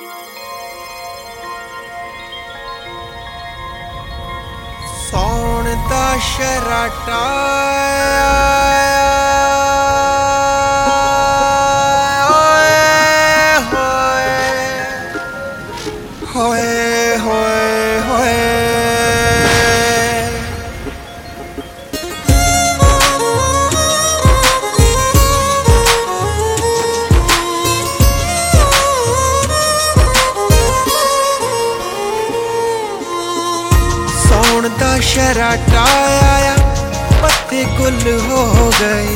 सौन दा शराटा होए होए होए सौन दा शराटा आया पत्ते गुल हो गए।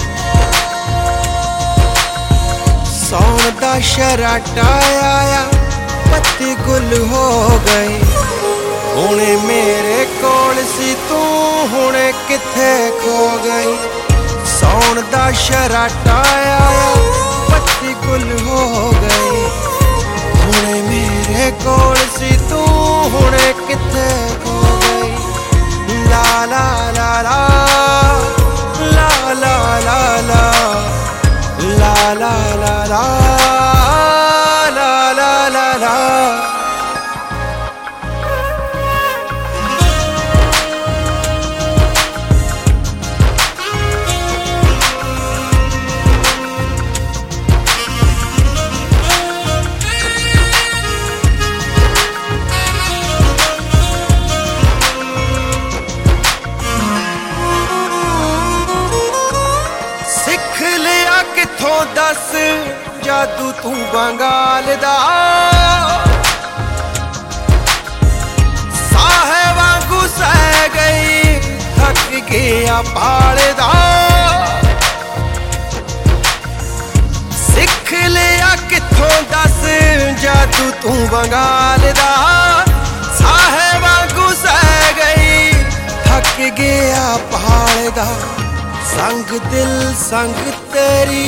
सौन दा शराटा आया पत्ते गुल हो गए। हुणे मेरे कोल सी तू हुणे किथे खो गई। सौन दा शराटा आया पत्ते गुल हो गए। हुणे मेरे कोल सी तू हुणे किथे खो गई। ला ला ला ला ला ला ला ला ला ला ला ला ला ला ला। सिख लिया किथों दस जादू तू बंगाल दा। साहे वांगू सह गई थक गया पालदा। सिख लिया किथों दस जादू तू बंगाल दा। साहे वांगू सह गई थक गया पालदा। संग दिल संग तेरी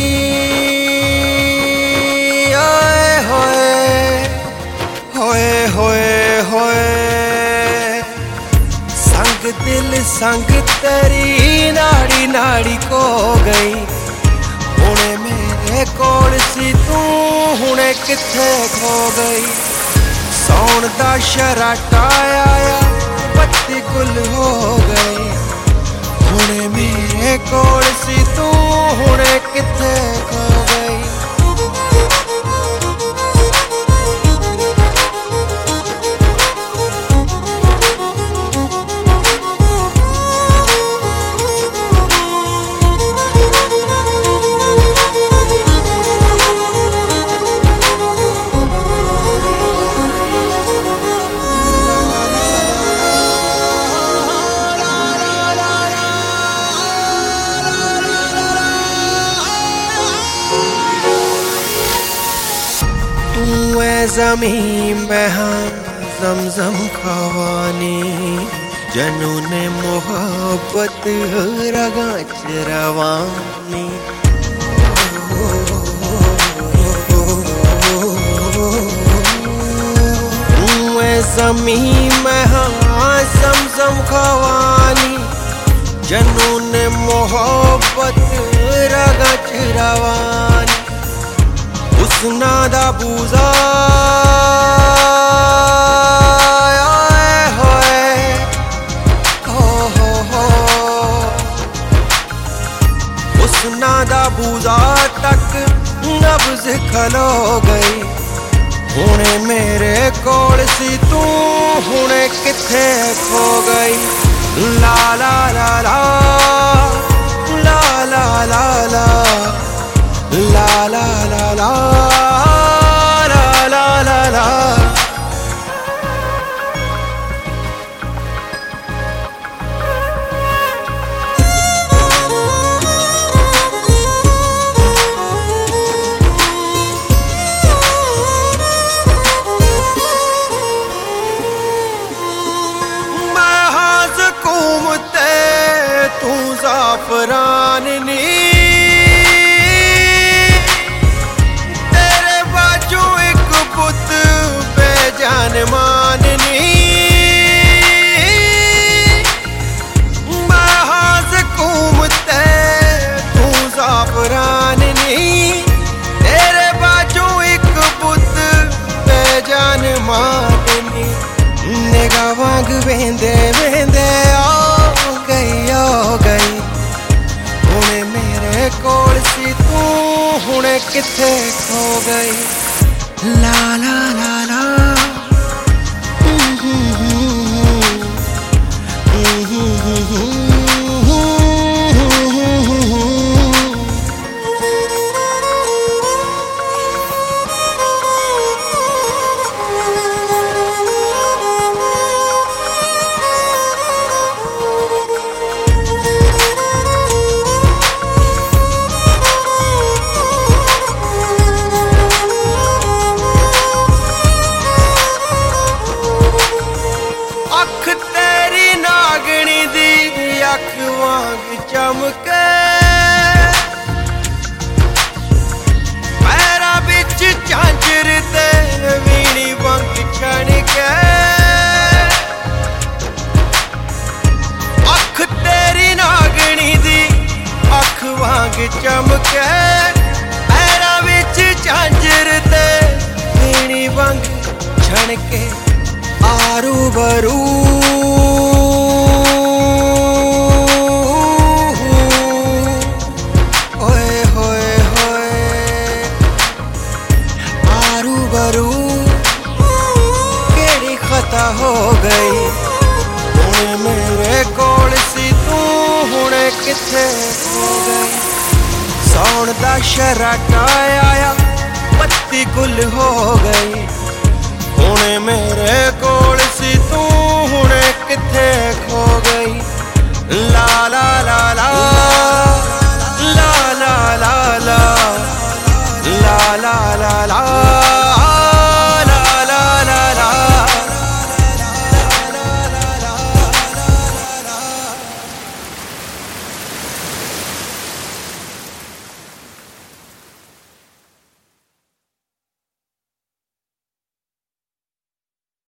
आए होए होए होए होए। संग दिल संग तेरी नाड़ी नाड़ी को गई। हुणे मेरे कोल सी तू हुणे किथे खो गई। सौन दा शराटा आया पत्ते गुल हो गए। हुणे मेरे कोल सी तू हुणे किथे खो गई। ज़मीं में हाँ ज़मज़म खवानी। जनून मोहब्बत रगा च रवानी। ज़मीं में हाँ ज़मज़म खवानी। जनून मोहब्बत रगा च रवानी। हुस्ना दा बूज़ा हुस्ना दा बूज़ा तक नब्ज़ खलो गई। हुणे मेरे कोल सी तू हुणे किथे खो गई। ला ला ला ला ला ला ला ला ला ला ला ला ला ला ला। मैं हाज़ घूमते तू ज़ाफ़रान नी। माननी मैं हाज़ घूमते तू ज़ाफ़रान नी। तेरे बाजू एक बुत किथे खो गई। ला ला ला ला अख वांग चमके पैरा बिच झांझर ते वीणी वांग छणके। अख तेरी नागणी दी अख वांग चमके पैरा बिच झांझर ते वीणी वांग छणके। आरू बरू केड़ी खता हो गई। हुणे मेरे कोल सी तू हुणे किथे खो गई। सौण दा शराटा आया पत्ती गुल हो गई। हुणे मेरे